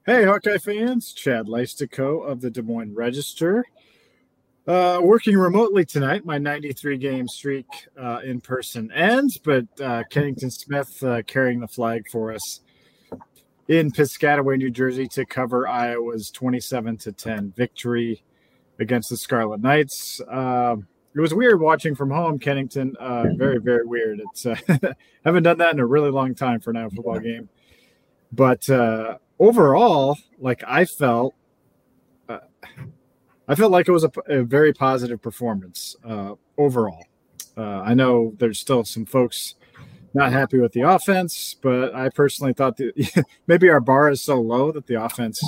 Hey, Hawkeye fans, Chad Leistico of the Des Moines Register. Working remotely tonight. My 93 game streak in person ends, but Kennington Smith carrying the flag for us in Piscataway, New Jersey to cover Iowa's 27-10 victory against the Scarlet Knights. It was weird watching from home, Kennington. Very, very weird. It's haven't done that in a really long time for an Iowa football game. But overall, like I felt like it was a very positive performance overall. I know there's still some folks not happy with the offense, but I personally thought that maybe our bar is so low that the offense,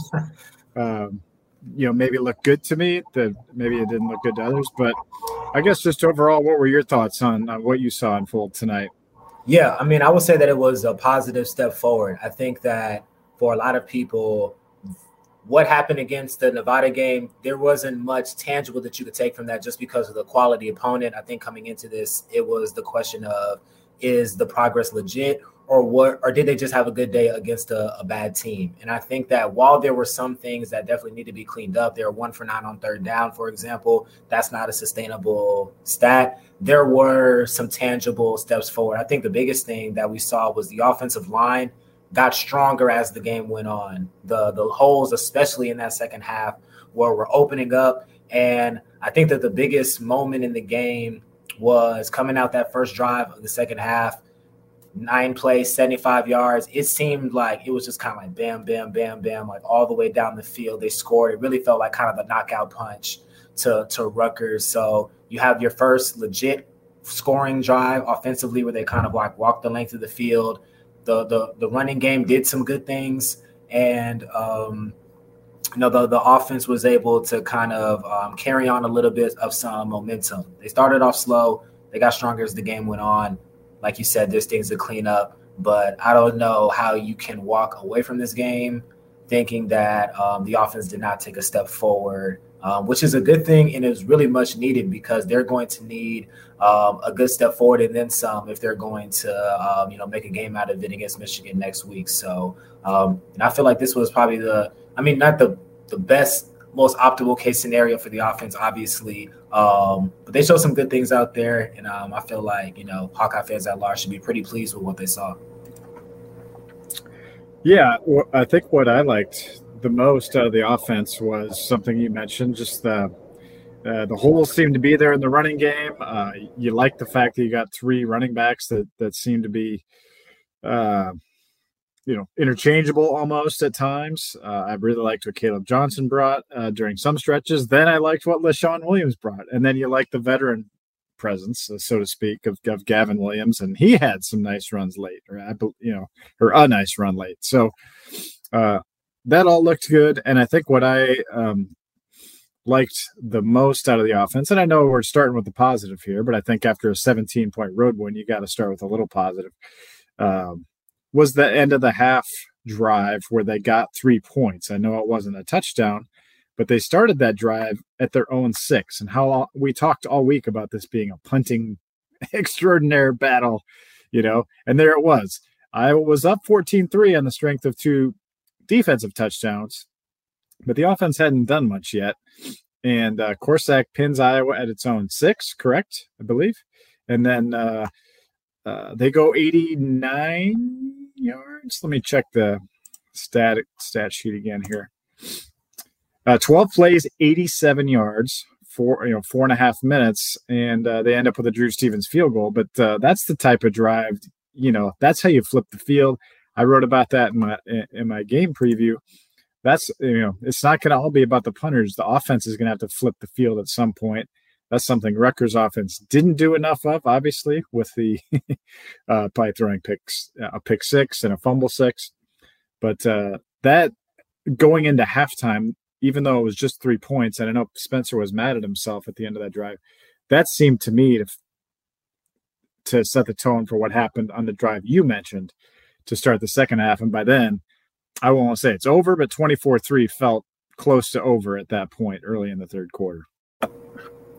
maybe looked good to me. That maybe it didn't look good to others. But I guess just overall, what were your thoughts on what you saw unfold tonight? Yeah, I mean, I would say that it was a positive step forward. I think that for a lot of people, what happened against the Nevada game, there wasn't much tangible that you could take from that just because of the quality opponent. I think coming into this, it was the question of, is the progress legit or did they just have a good day against a bad team? And I think that while there were some things that definitely need to be cleaned up, they were 1 for 9 on third down, for example. That's not a sustainable stat. There were some tangible steps forward. I think the biggest thing that we saw was the offensive line got stronger as the game went on. The holes, especially in that second half, were opening up. And I think that the biggest moment in the game was coming out that first drive of the second half, 9 plays, 75 yards. It seemed like it was just kind of like bam, bam, bam, bam, like all the way down the field. They scored. It really felt like kind of a knockout punch to Rutgers. So you have your first legit scoring drive offensively where they kind of like walked the length of the field. The running game did some good things, and the offense was able to kind of carry on a little bit of some momentum. They started off slow. They got stronger as the game went on. Like you said, there's things to clean up, but I don't know how you can walk away from this game thinking that the offense did not take a step forward, which is a good thing, and is really much needed because they're going to need a good step forward and then some if they're going to, make a game out of it against Michigan next week. So, and I feel like this was probably not the best, most optimal case scenario for the offense, obviously. But they showed some good things out there, and I feel like, Hawkeye fans at large should be pretty pleased with what they saw. Yeah, I think what I liked the most out of the offense was something you mentioned, just the holes seemed to be there in the running game. You like the fact that you got 3 running backs that seem to be interchangeable almost at times. I really liked what Caleb Johnson brought during some stretches. Then I liked what LaShawn Williams brought. And then you like the veteran presence, so to speak, of Gavin Williams. And he had some nice runs late, or a nice run late. So that all looked good. And I think what I liked the most out of the offense, and I know we're starting with the positive here, but I think after a 17-point road win, you got to start with a little positive. Was the end of the half drive where they got 3 points. I know it wasn't a touchdown, but they started that drive at their own 6. And how we talked all week about this being a punting extraordinary battle, and there it was. Iowa was up 14-3 on the strength of 2 defensive touchdowns, but the offense hadn't done much yet. And Corsack pins Iowa at its own 6, correct, I believe. And then they go 89 yards. Let me check the stat sheet again here. 12 plays, 87 yards, 4.5 minutes, and they end up with a Drew Stevens field goal. But that's the type of drive, that's how you flip the field. I wrote about that in my game preview. That's, it's not going to all be about the punters. The offense is going to have to flip the field at some point. That's something Rutgers offense didn't do enough of, obviously, with the by throwing a pick 6 and a fumble 6. But that going into halftime, even though it was just 3 points, and I know Spencer was mad at himself at the end of that drive, that seemed to me to set the tone for what happened on the drive you mentioned to start the second half. And by then, I won't say it's over, but 24-3 felt close to over at that point early in the third quarter.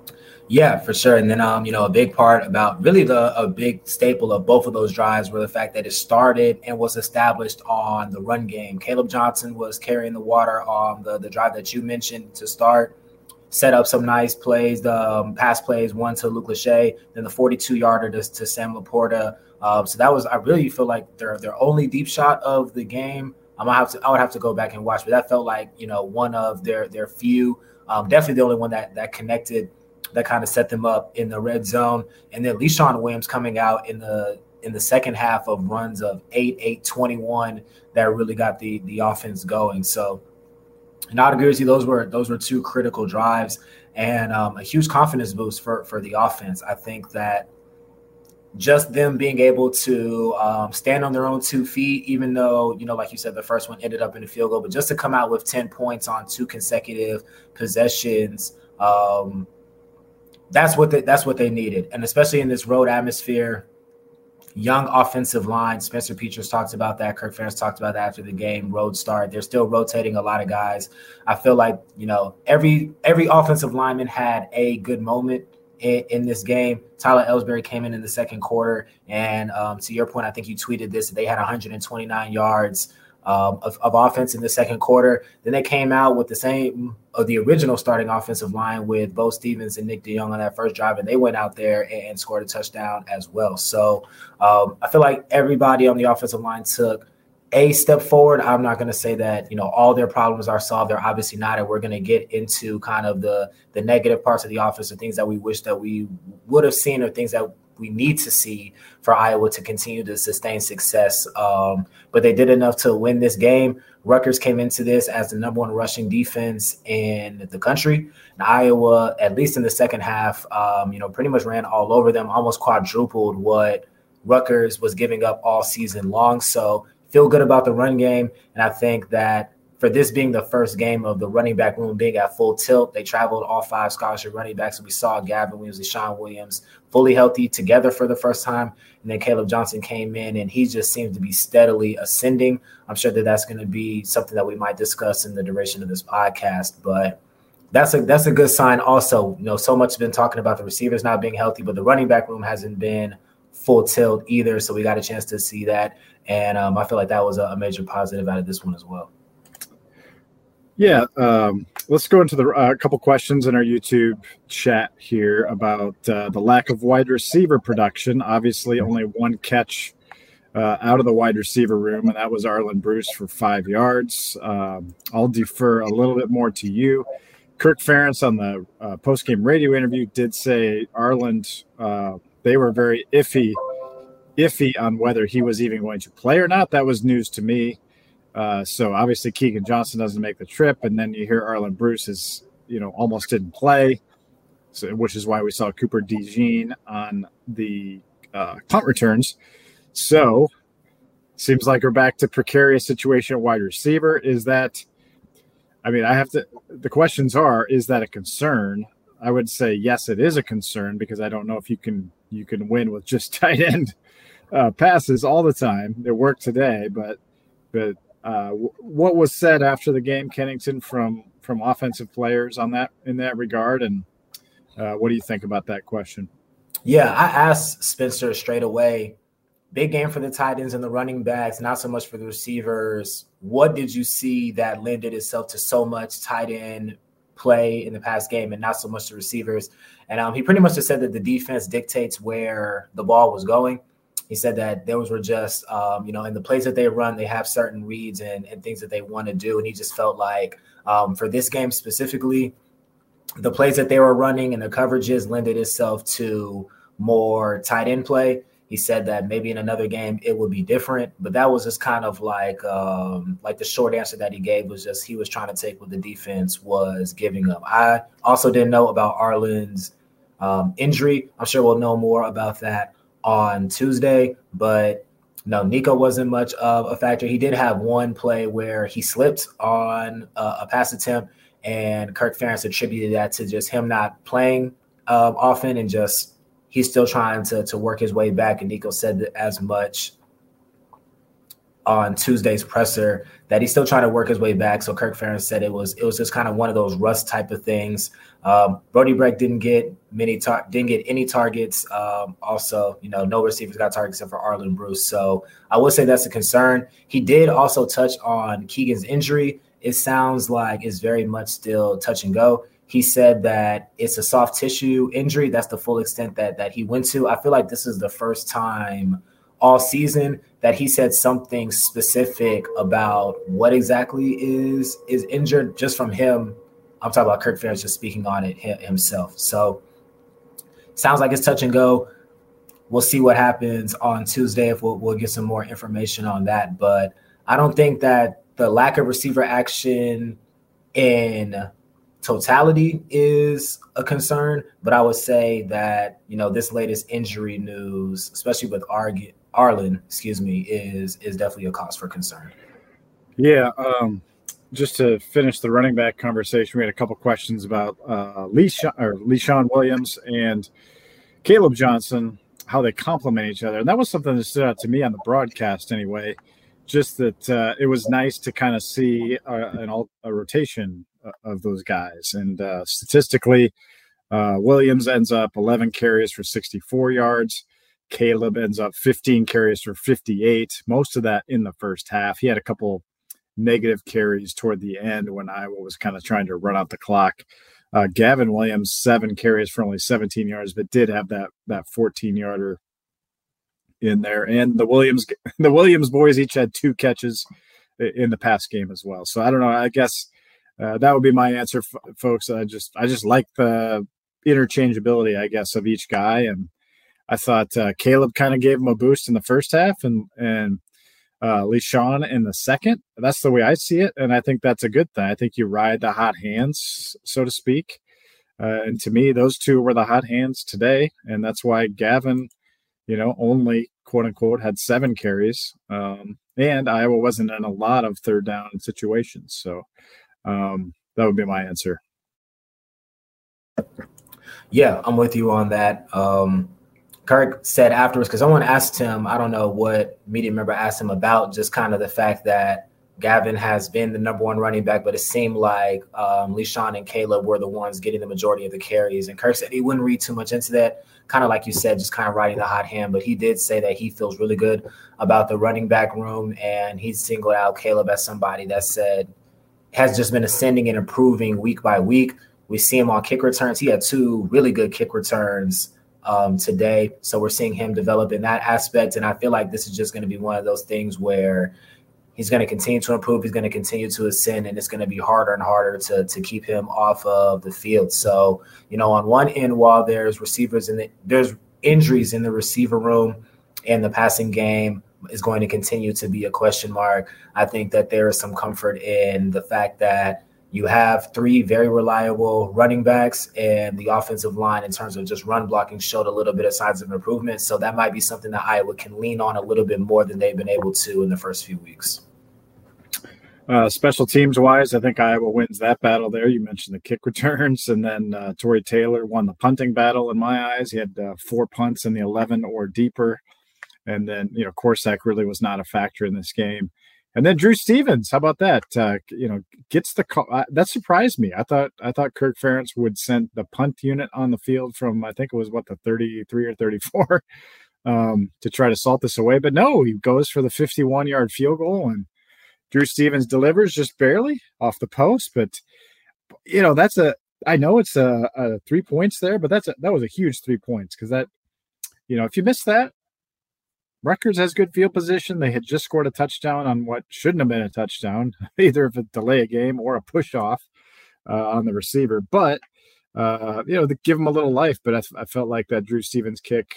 Yeah, for sure. And then, a big part about really a big staple of both of those drives were the fact that it started and was established on the run game. Caleb Johnson was carrying the water on the drive that you mentioned to start, set up some nice plays, the pass plays, one to Luke Lachey, then the 42-yarder to Sam Laporta. So that was, I really feel like their only deep shot of the game. I would have to go back and watch, but that felt like, one of their few, definitely the only one that connected, that kind of set them up in the red zone. And then LeSean Williams coming out in the second half of runs of 8-21 that really got the offense going. So, and I would agree with you, those were two critical drives and a huge confidence boost for the offense. I think that just them being able to stand on their own 2 feet, even though, like you said, the first one ended up in a field goal, but just to come out with 10 points on 2 consecutive possessions, that's what they needed. And especially in this road atmosphere, young offensive line. Spencer Petras talked about that. Kirk Ferentz talked about that after the game. Road start. They're still rotating a lot of guys. I feel like, every offensive lineman had a good moment in this game. Tyler Ellsbury came in the second quarter. And to your point, I think you tweeted this, they had 129 yards of offense in the second quarter. Then they came out with the same of the original starting offensive line with Bo Stevens and Nick DeYoung on that first drive, and they went out there and scored a touchdown as well. So I feel like everybody on the offensive line took a step forward. I'm not going to say that, all their problems are solved. They're obviously not, and we're going to get into kind of the negative parts of the offense, or things that we wish that we would have seen, or things that we need to see for Iowa to continue to sustain success. But they did enough to win this game. Rutgers came into this as the number 1 rushing defense in the country. And Iowa, at least in the second half, pretty much ran all over them, almost quadrupled what Rutgers was giving up all season long. So feel good about the run game. And I think that for this being the first game of the running back room being at full tilt, they traveled all 5 scholarship running backs. And we saw Gavin Williams and LeSean Williams fully healthy together for the first time. And then Caleb Johnson came in, and he just seems to be steadily ascending. I'm sure that that's going to be something that we might discuss in the duration of this podcast. But that's a good sign also. So much has been talking about the receivers not being healthy, but the running back room hasn't been full tilt either. So we got a chance to see that. And I feel like that was a major positive out of this one as well. Yeah, let's go into the couple questions in our YouTube chat here about the lack of wide receiver production. Obviously, only 1 catch out of the wide receiver room, and that was Arland Bruce for 5 yards. I'll defer a little bit more to you. Kirk Ferentz on the post-game radio interview did say Arland, they were very iffy on whether he was even going to play or not. That was news to me. So obviously Keegan Johnson doesn't make the trip, and then you hear Arland Bruce is, almost didn't play, so which is why we saw Cooper DeJean on the punt returns. So seems like we're back to precarious situation at wide receiver. Is that? I mean, the questions are: is that a concern? I would say yes, it is a concern, because I don't know if you can win with just tight end passes all the time. They worked today, but. What was said after the game, Kennington, from offensive players in that regard, and what do you think about that question? Yeah, I asked Spencer straight away. Big game for the tight ends and the running backs, not so much for the receivers. What did you see that lended itself to so much tight end play in the past game and not so much the receivers? And he pretty much just said that the defense dictates where the ball was going. He said that those were just, in the plays that they run, they have certain reads and things that they want to do. And he just felt like for this game specifically, the plays that they were running and the coverages lended itself to more tight end play. He said that maybe in another game it would be different, but that was just kind of like the short answer that he gave was just he was trying to take what the defense was giving him. I also didn't know about Arland's injury. I'm sure we'll know more about that on Tuesday, but no, Nico wasn't much of a factor. He did have one play where he slipped on a pass attempt, and Kirk Ferentz attributed that to just him not playing often and just he's still trying to work his way back. And Nico said that as much. on Tuesday's presser that he's still trying to work his way back. So Kirk Ferentz said it was just kind of one of those rust type of things. Brody Brecht didn't get any targets. Also, no receivers got targets except for Arlen Bruce. So I would say that's a concern. He did also touch on Keegan's injury. It sounds like it's very much still touch and go. He said that it's a soft tissue injury. That's the full extent that he went to. I feel like this is the first time all season that he said something specific about what exactly is injured just from him. I'm talking about Kirk Ferentz just speaking on it himself. So sounds like it's touch and go. We'll see what happens on Tuesday if we'll get some more information on that. But I don't think that the lack of receiver action in totality is a concern, but I would say that, this latest injury news, especially with Arlen, is definitely a cause for concern. Yeah. Just to finish the running back conversation, we had a couple questions about Leshon Williams and Caleb Johnson, how they complement each other. And that was something that stood out to me on the broadcast anyway, just that it was nice to kind of see a rotation of those guys. And statistically, Williams ends up 11 carries for 64 yards. Caleb ends up 15 carries for 58, most of that in the first half. He had a couple negative carries toward the end when Iowa was kind of trying to run out the clock. Gavin Williams, 7 carries for only 17 yards, but did have that 14-yarder in there. And the Williams boys each had 2 catches in the pass game as well. So I don't know. I guess that would be my answer, folks. I just like the interchangeability, I guess, of each guy. And I thought Caleb kind of gave him a boost in the first half and Leshon in the second. That's the way I see it, and I think that's a good thing. I think you ride the hot hands, so to speak. And to me, those two were the hot hands today, and that's why Gavin, only, quote-unquote, had 7 carries, and Iowa wasn't in a lot of third down situations. So that would be my answer. Yeah, I'm with you on that. Kirk said afterwards, because someone asked him, I don't know what media member asked him about, just kind of the fact that Gavin has been the number 1 running back, but it seemed like Leshon and Caleb were the ones getting the majority of the carries. And Kirk said he wouldn't read too much into that, kind of like you said, just kind of riding the hot hand. But he did say that he feels really good about the running back room, and he singled out Caleb as somebody that said has just been ascending and improving week by week. We see him on kick returns. He had 2 really good kick returns today. So we're seeing him develop in that aspect. And I feel like this is just going to be one of those things where he's going to continue to improve. He's going to continue to ascend, and it's going to be harder and harder to keep him off of the field. So, on one end, while there's there's injuries in the receiver room and the passing game is going to continue to be a question mark, I think that there is some comfort in the fact that you have 3 very reliable running backs, and the offensive line in terms of just run blocking showed a little bit of signs of improvement. So that might be something that Iowa can lean on a little bit more than they've been able to in the first few weeks. Special teams wise, I think Iowa wins that battle there. You mentioned the kick returns, and then Tory Taylor won the punting battle in my eyes. He had 4 punts in the 11 or deeper. And then, Korsak really was not a factor in this game. And then Drew Stevens, how about that? Gets the call. That surprised me. I thought Kirk Ferentz would send the punt unit on the field from, I think it was the 33 or 34 to try to salt this away. But no, he goes for the 51-yard field goal, and Drew Stevens delivers just barely off the post. But I know it's a 3 points there, but that was a huge 3 points, because that, if you miss that, Rutgers has good field position. They had just scored a touchdown on what shouldn't have been a touchdown, either of a delay a game or a push off on the receiver. But, give them a little life. But I felt like that Drew Stevens kick,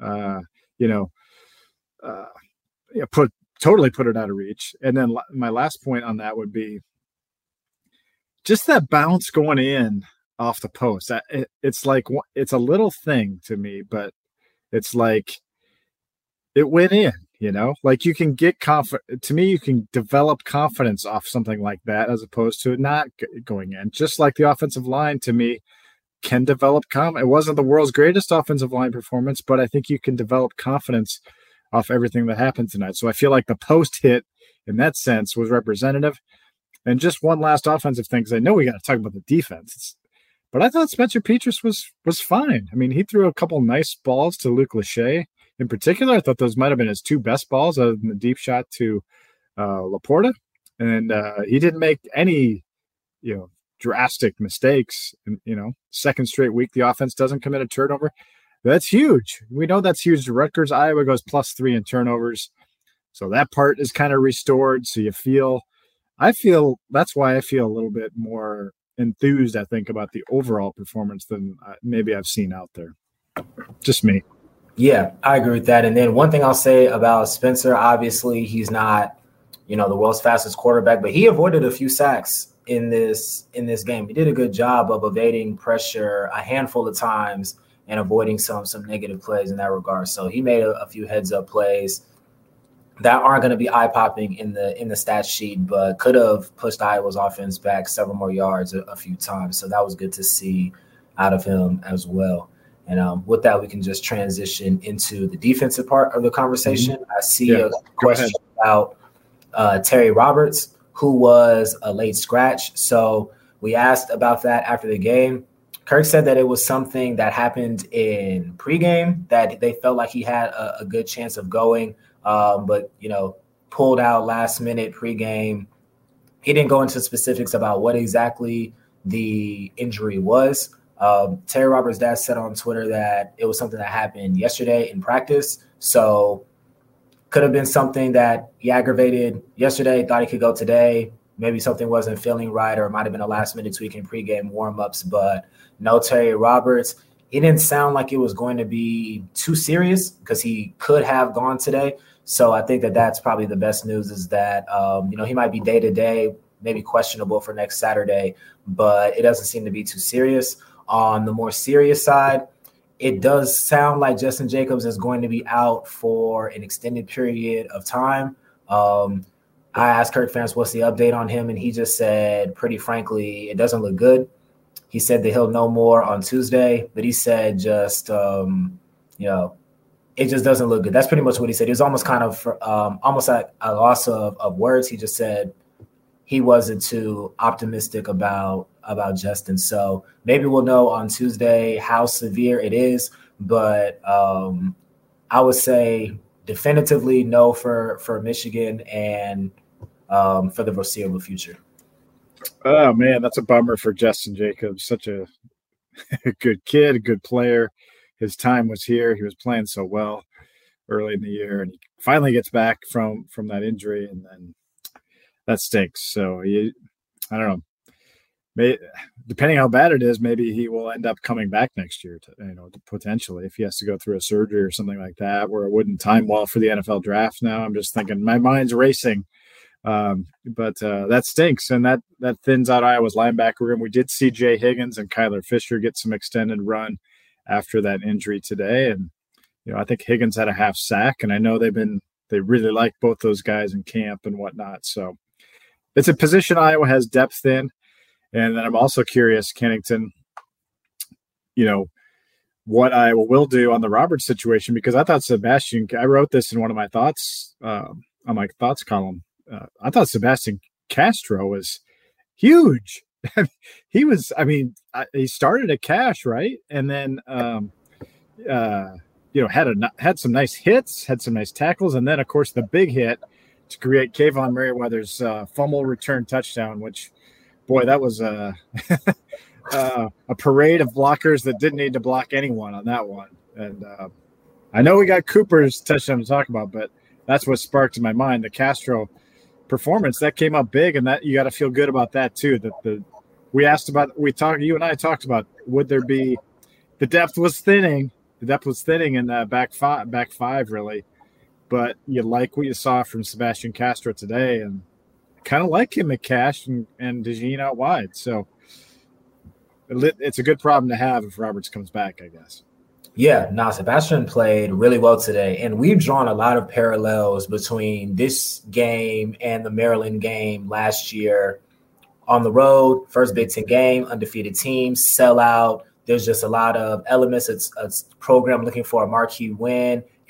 totally put it out of reach. And then my last point on that would be just that bounce going in off the post. It's like, it's a little thing to me, but it's like, it went in, like you can get confident. To me, you can develop confidence off something like that as opposed to it not going in. Just like the offensive line, to me, can develop confidence. It wasn't the world's greatest offensive line performance, but I think you can develop confidence off everything that happened tonight. So I feel like the post hit in that sense was representative. And just one last offensive thing, because I know we got to talk about the defense. But I thought Spencer Petras was fine. I mean, he threw a couple nice balls to Luke Lachey. In particular, I thought those might have been his two best balls, other than the deep shot to Laporta. And he didn't make any, drastic mistakes. And, second straight week, the offense doesn't commit a turnover. That's huge. We know that's huge to Rutgers. Iowa goes +3 in turnovers. So that part is kind of restored. So that's why I feel a little bit more enthused, I think, about the overall performance than maybe I've seen out there. Just me. Yeah, I agree with that. And then one thing I'll say about Spencer, obviously he's not, the world's fastest quarterback, but he avoided a few sacks in this game. He did a good job of evading pressure a handful of times and avoiding some negative plays in that regard. So he made a few heads-up plays that aren't going to be eye-popping in the stat sheet, but could have pushed Iowa's offense back several more yards a few times. So that was good to see out of him as well. And with that, we can just transition into the defensive part of the conversation. Mm-hmm. I see a question about Terry Roberts, who was a late scratch. So we asked about that after the game. Kirk said that it was something that happened in pregame, that they felt like he had a good chance of going, but, pulled out last minute pregame. He didn't go into specifics about what exactly the injury was. Terry Roberts' dad said on Twitter that it was something that happened yesterday in practice. So could have been something that he aggravated yesterday, thought he could go today. Maybe something wasn't feeling right, or it might have been a last-minute tweak in pregame warm-ups. But no Terry Roberts. It didn't sound like it was going to be too serious because he could have gone today. So I think that that's probably the best news, is that, he might be day-to-day, maybe questionable for next Saturday, but it doesn't seem to be too serious. On the more serious side, it does sound like Justin Jacobs is going to be out for an extended period of time. I asked Kirk Ferentz what's the update on him, and he just said, pretty frankly, it doesn't look good. He said that he'll know more on Tuesday, but he said just, it just doesn't look good. That's pretty much what he said. He was almost kind of almost at a loss of words. He just said he wasn't too optimistic about Justin. So maybe we'll know on Tuesday how severe it is, but I would say definitively no for Michigan and for the foreseeable future. Oh, man, that's a bummer for Justin Jacobs. Such a good kid, a good player. His time was here. He was playing so well early in the year, and he finally gets back from that injury, and then that stinks. So I don't know. Depending how bad it is, maybe he will end up coming back next year, potentially, if he has to go through a surgery or something like that, where it wouldn't time well for the NFL draft now. I'm just thinking, my mind's racing. But that stinks, and that thins out Iowa's linebacker room. We did see Jay Higgins and Kyler Fisher get some extended run after that injury today, and I think Higgins had a half sack, and I know they really like both those guys in camp and whatnot. So it's a position Iowa has depth in. And then I'm also curious, Kennington, what Iowa will do on the Roberts situation, because I thought I wrote this in one of my thoughts on my thoughts column. I thought Sebastian Castro was huge. He started at Cash, right? And then, had some nice hits, had some nice tackles. And then, of course, the big hit to create Kayvon Merriweather's fumble return touchdown, which, boy, that was a parade of blockers that didn't need to block anyone on that one. And I know we got Cooper's touchdown to talk about, but that's what sparked in my mind the Castro performance that came up big, and that you got to feel good about that too. That you and I talked about, would there be the depth was thinning in back five really, but you like what you saw from Sebastian Castro today, and kind of like him at Cash and DeJean out wide. So it's a good problem to have if Roberts comes back, I guess. Yeah, Sebastian played really well today, and we've drawn a lot of parallels between this game and the Maryland game last year. On the road, first Big Ten game, undefeated team, sellout. There's just a lot of elements. It's a program looking for a marquee win,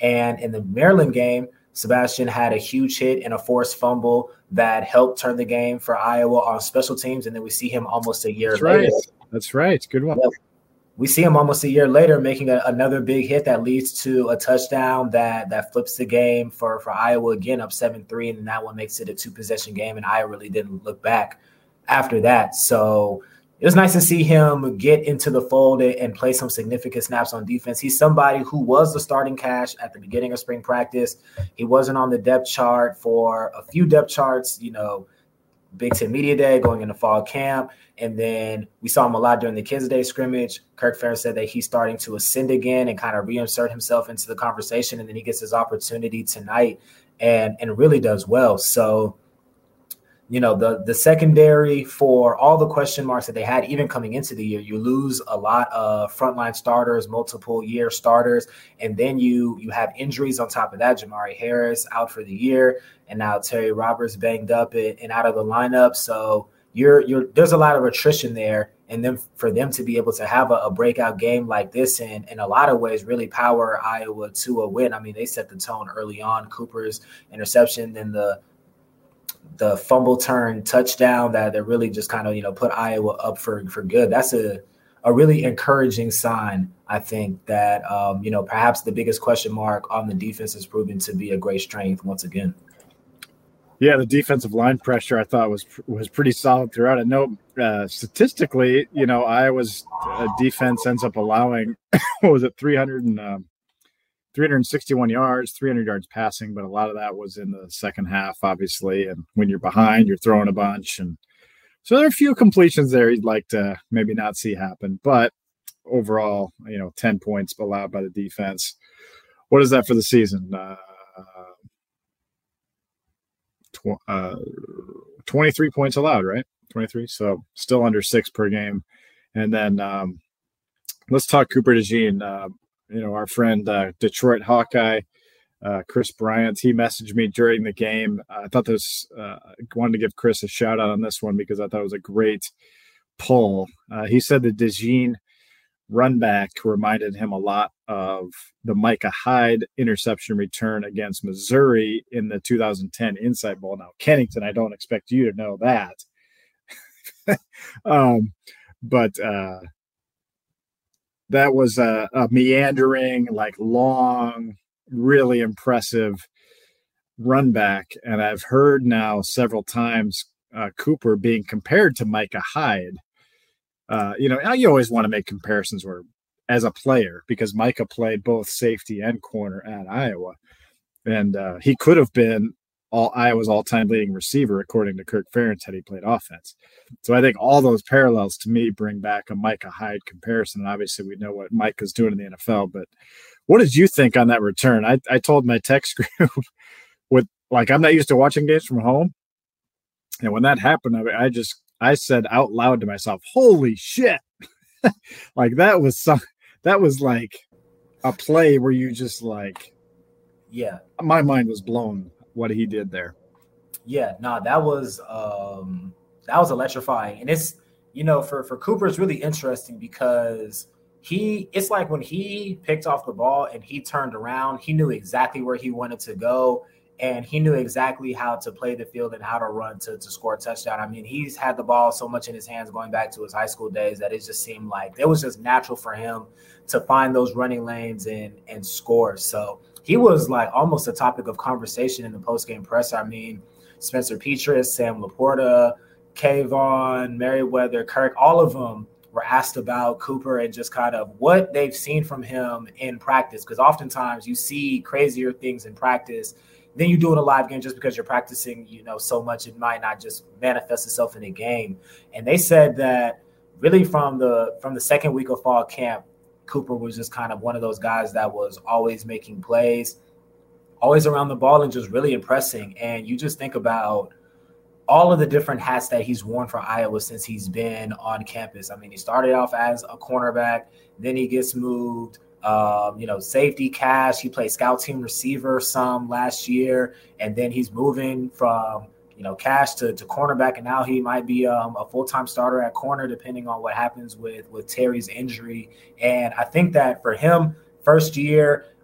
And in the Maryland game, Sebastian had a huge hit and a forced fumble that helped turn the game for Iowa on special teams. And then we see him almost a year later. That's right. Good one. We see him almost a year later making another big hit that leads to a touchdown that flips the game for Iowa again, up 7-3. And then that one makes it a 2-possession game. And Iowa really didn't look back after that. So it was nice to see him get into the fold and play some significant snaps on defense. He's somebody who was the starting cash at the beginning of spring practice. He wasn't on the depth chart for a few depth charts, Big Ten Media Day, going into fall camp. And then we saw him a lot during the Kids Day scrimmage. Kirk Ferentz said that he's starting to ascend again and kind of reinsert himself into the conversation. And then he gets his opportunity tonight and really does well. So, the secondary, for all the question marks that they had, even coming into the year, you lose a lot of frontline starters, multiple year starters, and then you have injuries on top of that. Jamari Harris out for the year, and now Terry Roberts banged up and out of the lineup. So there's a lot of attrition there, and then for them to be able to have a breakout game like this and in a lot of ways really power Iowa to a win. I mean, they set the tone early on. Cooper's interception, then the fumble turn touchdown that really just kind of, put Iowa up for good. That's a really encouraging sign, I think, that, perhaps the biggest question mark on the defense has proven to be a great strength once again. Yeah, the defensive line pressure I thought was pretty solid throughout. I know statistically, Iowa's defense ends up allowing, 361 yards, 300 yards passing, but a lot of that was in the second half, obviously. And when you're behind, you're throwing a bunch. And so there are a few completions there you'd like to maybe not see happen. But overall, 10 points allowed by the defense. What is that for the season? 23 points allowed, right? 23. So still under 6 per game. And then let's talk Cooper DeJean. Our friend Detroit Hawkeye, Chris Bryant, he messaged me during the game. I thought wanted to give Chris a shout out on this one because I thought it was a great pull. He said the DeJean run back reminded him a lot of the Micah Hyde interception return against Missouri in the 2010 Insight Bowl. Now, Kennington, I don't expect you to know that. But that was a meandering, long, really impressive run back. And I've heard now several times Cooper being compared to Micah Hyde. You always want to make comparisons as a player because Micah played both safety and corner at Iowa. And he could have been Iowa's all-time leading receiver, according to Kirk Ferentz, had he played offense. So I think all those parallels to me bring back a Micah Hyde comparison. And obviously we know what Micah's doing in the NFL, but what did you think on that return? I told my text group I'm not used to watching games from home. And when that happened, I said out loud to myself, holy shit. That was like a play where you just yeah, my mind was blown what he did there. Yeah, no, that was electrifying. And it's, for Cooper, it's really interesting because it's like when he picked off the ball and he turned around, he knew exactly where he wanted to go. And he knew exactly how to play the field and how to run to score a touchdown. I mean, he's had the ball so much in his hands going back to his high school days that it just seemed like it was just natural for him to find those running lanes and score. So he was almost a topic of conversation in the post-game presser. I mean, Spencer Petras, Sam Laporta, Kayvon, Merriweather, Kirk, all of them were asked about Cooper and just kind of what they've seen from him in practice. Because oftentimes you see crazier things in practice then you do in a live game just because you're practicing, so much it might not just manifest itself in a game. And they said that really from the second week of fall camp, Cooper was just kind of one of those guys that was always making plays, always around the ball and just really impressing. And you just think about all of the different hats that he's worn for Iowa since he's been on campus. I mean, he started off as a cornerback, then he gets moved, safety, cash. He played scout team receiver some last year, and then he's moving from, cash to cornerback, and now he might be a full-time starter at corner depending on what happens with Terry's injury. And I think that for him, first year,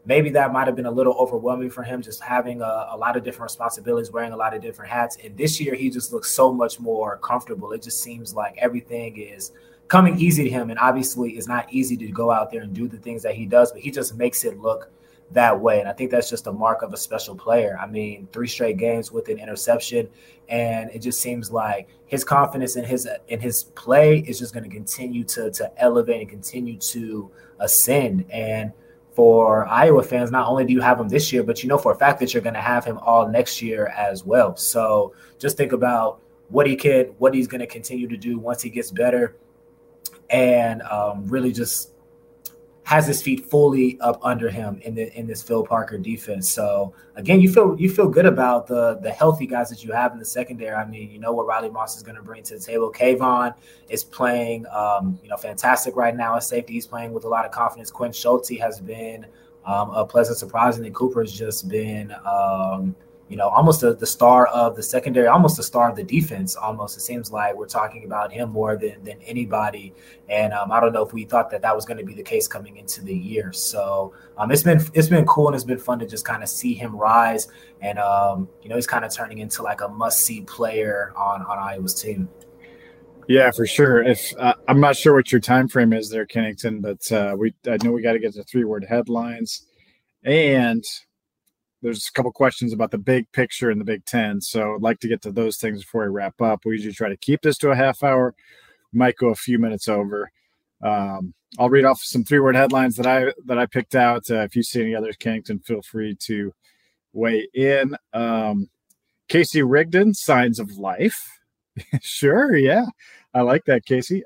maybe that might have been a little overwhelming for him, just having a lot of different responsibilities, wearing a lot of different hats. And this year, he just looks so much more comfortable. It just seems like everything is coming easy to him. And obviously, it's not easy to go out there and do the things that he does, but he just makes it look that way. And I think that's just a mark of a special player. I mean, 3 straight games with an interception, and it just seems like his confidence in his play is just going to continue to elevate and continue to ascend. And for Iowa fans, not only do you have him this year, but you know for a fact that you're going to have him all next year as well. So just think about what he's going to continue to do once he gets better, and really just has his feet fully up under him in this Phil Parker defense. So again, you feel good about the healthy guys that you have in the secondary. I mean, you know what Riley Moss is going to bring to the table. Kayvon is playing, fantastic right now at safety. He's playing with a lot of confidence. Quinn Schulte has been a pleasant surprise, and then Cooper has just been, almost the star of the secondary, almost the star of the defense. Almost, it seems like we're talking about him more than anybody. And I don't know if we thought that was going to be the case coming into the year. So it's been cool, and it's been fun to just kind of see him rise. And he's kind of turning into like a must-see player on Iowa's team. Yeah, for sure. If I'm not sure what your time frame is there, Kennington, but I know we got to get to 3-word headlines, and there's a couple questions about the big picture in the Big Ten. So I'd like to get to those things before we wrap up. We usually try to keep this to a half hour. We might go a few minutes over. I'll read off some 3-word headlines that I picked out. If you see any others, Kennington, feel free to weigh in. Casey Rigdon, signs of life. Sure, yeah. I like that, Casey.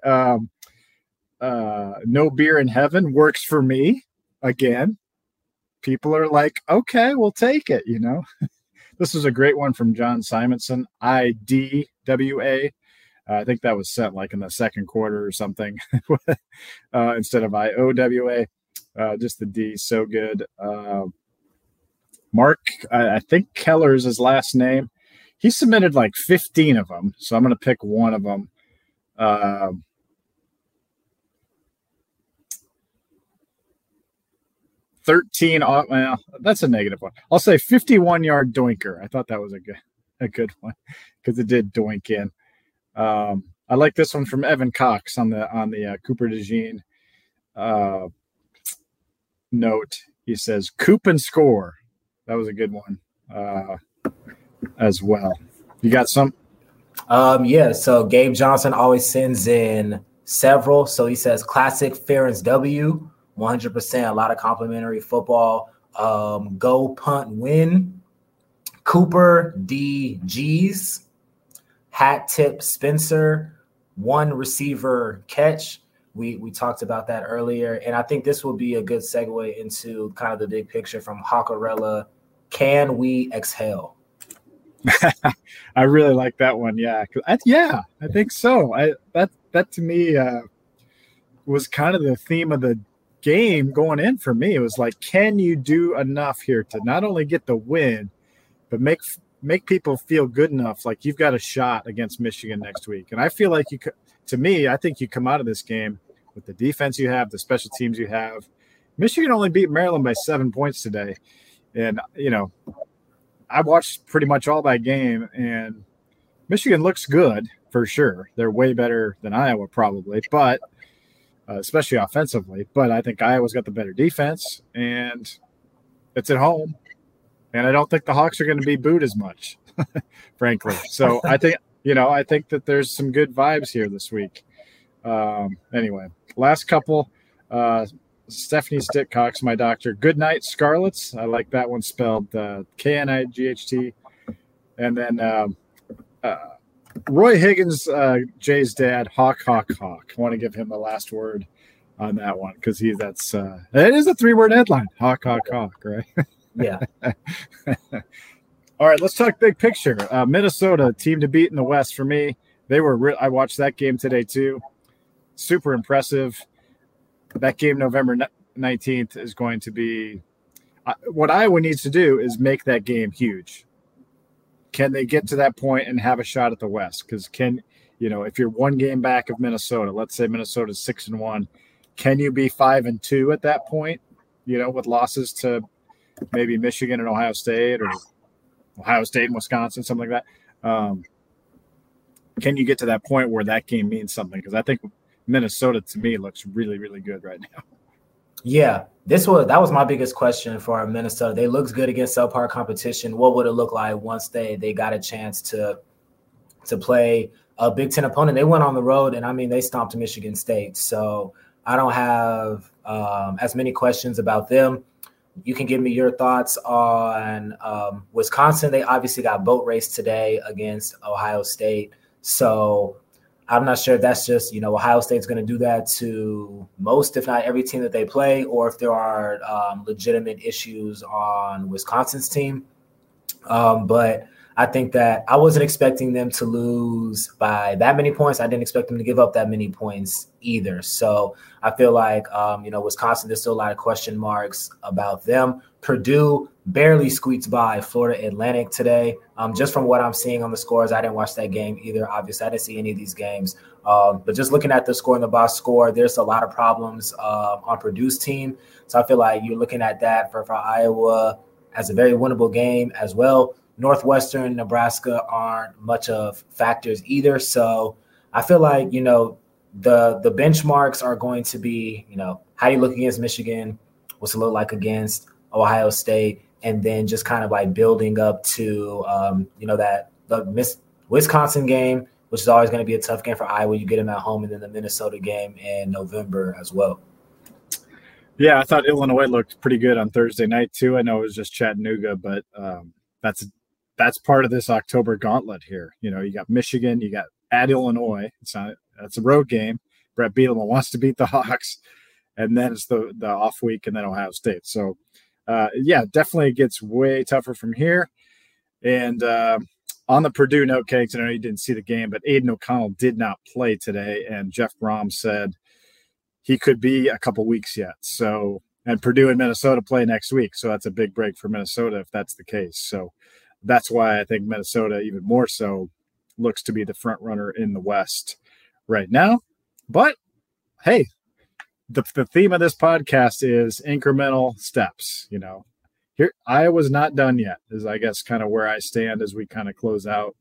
No beer in heaven works for me. Again, people are like, okay, we'll take it, This was a great one from John Simonson, IDWA. I think that was sent like in the second quarter or something instead of IOWA. Just the D, so good. Mark, I think Keller's his last name. He submitted like 15 of them, so I'm going to pick one of them. 13. Well, that's a negative one. I'll say 51-yard doinker. I thought that was a good one because it did doink in. I like this one from Evan Cox on the Cooper DeJean note. He says, "Coop and score." That was a good one as well. You got some? Yeah. So Gabe Johnson always sends in several. So he says, "Classic Ferentz W." 100%, a lot of complimentary football. Go punt win. Cooper DGs. Hat tip Spencer. 1 receiver catch. We talked about that earlier. And I think this will be a good segue into kind of the big picture from Hawkerella. Can we exhale? I really like that one. Yeah. I think so. That to me was kind of the theme of the game going in for me. It was like, can you do enough here to not only get the win, but make people feel good enough like you've got a shot against Michigan next week? And I feel like I think you come out of this game with the defense you have, the special teams you have. Michigan only beat Maryland by 7 points today. And, I watched pretty much all that game, and Michigan looks good for sure. They're way better than Iowa probably, but especially offensively. But I think Iowa's got the better defense, and it's at home. And I don't think the Hawks are going to be booed as much, frankly. So I think that there's some good vibes here this week. Anyway, last couple. Stephanie Stittcox, my doctor. Good night, Scarlets. I like that one spelled Knight. And then Roy Higgins, Jay's dad, Hawk. I want to give him the last word on that one because it is a 3-word headline. Hawk, right? Yeah. All right, let's talk big picture. Minnesota, team to beat in the West for me. I watched that game today too. Super impressive. That game November 19th is going to be what Iowa needs to do is make that game huge. Can they get to that point and have a shot at the West? Because if you're 1 game back of Minnesota, let's say Minnesota's 6-1, can you be 5-2 at that point? With losses to maybe Michigan and Ohio State, or Ohio State and Wisconsin, something like that. Can you get to that point where that game means something? Because I think Minnesota, to me, looks really, really good right now. Yeah, that was my biggest question for Minnesota. They looked good against subpar competition. What would it look like once they got a chance to play a Big Ten opponent? They went on the road, and I mean, they stomped Michigan State. So I don't have as many questions about them. You can give me your thoughts on Wisconsin. They obviously got boat race today against Ohio State. So I'm not sure if that's just, Ohio State's going to do that to most, if not every team that they play, or if there are legitimate issues on Wisconsin's team. But I think that I wasn't expecting them to lose by that many points. I didn't expect them to give up that many points either. So I feel like, Wisconsin, there's still a lot of question marks about them. Purdue barely squeaked by Florida Atlantic today. Just from what I'm seeing on the scores, I didn't watch that game either. Obviously, I didn't see any of these games. But just looking at the score and the box score, there's a lot of problems on Purdue's team. So I feel like you're looking at that for Iowa as a very winnable game as well. Northwestern, Nebraska aren't much of factors either. So I feel like, the benchmarks are going to be, how do you look against Michigan? What's it look like against Ohio State? And then just kind of like building up to, the Wisconsin game, which is always going to be a tough game for Iowa. You get them at home, and then the Minnesota game in November as well. Yeah, I thought Illinois looked pretty good on Thursday night too. I know it was just Chattanooga, but that's part of this October gauntlet here. You got Michigan, you got at Illinois. That's a road game. Brett Bielema wants to beat the Hawks, and then it's the off week, and then Ohio State. So, definitely gets way tougher from here. And on the Purdue note, Cakes, I know you didn't see the game, but Aiden O'Connell did not play today, and Jeff Brom said he could be a couple weeks yet. So, and Purdue and Minnesota play next week, so that's a big break for Minnesota if that's the case. So that's why I think Minnesota, even more so, looks to be the front runner in the West right now. But hey, the theme of this podcast is incremental steps. Here Iowa's not done yet, is I guess kind of where I stand as we kind of close out.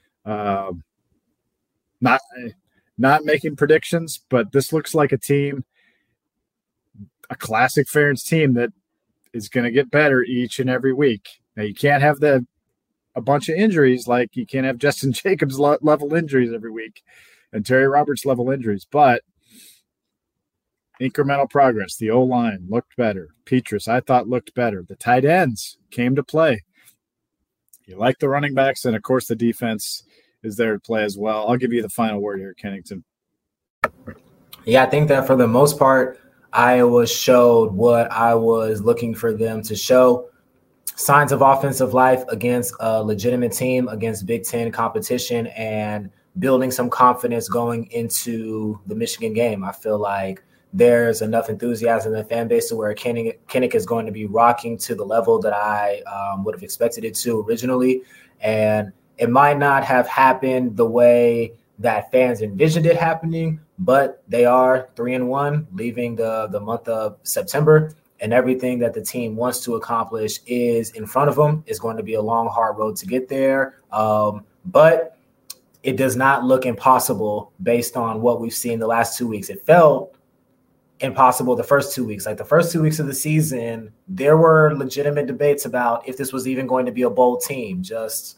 Not making predictions, but this looks like a team, a classic Ferentz team that is going to get better each and every week. Now you can't have a bunch of injuries, like you can't have Justin Jacobs level injuries every week and Terry Roberts level injuries, but incremental progress. The O-line looked better. Petrus, I thought, looked better. The tight ends came to play. You like the running backs, and of course the defense is there to play as well. I'll give you the final word here, Kennington. Yeah, I think that for the most part, Iowa showed what I was looking for them to show. Signs of offensive life against a legitimate team, against Big Ten competition, and building some confidence going into the Michigan game. I feel like there's enough enthusiasm in the fan base to where Kinnick is going to be rocking to the level that I would have expected it to originally. And it might not have happened the way that fans envisioned it happening, but they are 3-1 leaving the month of September, and everything that the team wants to accomplish is in front of them. It's going to be a long, hard road to get there. But it does not look impossible based on what we've seen the last 2 weeks. It felt impossible the first 2 weeks. Like the first 2 weeks of the season, there were legitimate debates about if this was even going to be a bowl team. Just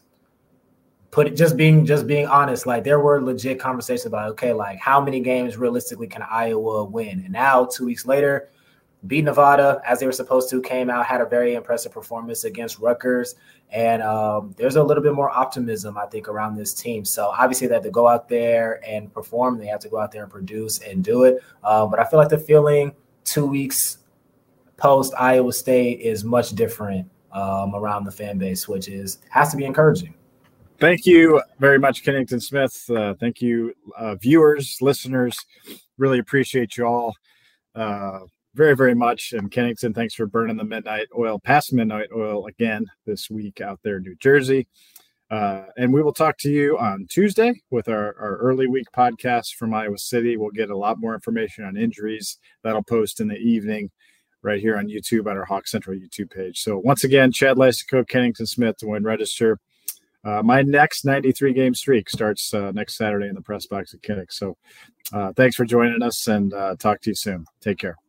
being honest, like there were legit conversations about, okay, like how many games realistically can Iowa win? And now 2 weeks later, beat Nevada as they were supposed to, came out, had a very impressive performance against Rutgers. And there's a little bit more optimism, I think, around this team. So obviously they have to go out there and perform. They have to go out there and produce and do it. But I feel like the feeling 2 weeks post Iowa State is much different around the fan base, which has to be encouraging. Thank you very much, Kennington Smith. Thank you, viewers, listeners. Really appreciate you all very, very much. And Kennington, thanks for burning the midnight oil, past midnight oil again this week out there in New Jersey. And we will talk to you on Tuesday with our early week podcast from Iowa City. We'll get a lot more information on injuries. That'll post in the evening right here on YouTube on our Hawk Central YouTube page. So once again, Chad Leistikow, Kennington Smith to win register. My next 93-game streak starts next Saturday in the press box at Kinnick. So thanks for joining us, and talk to you soon. Take care.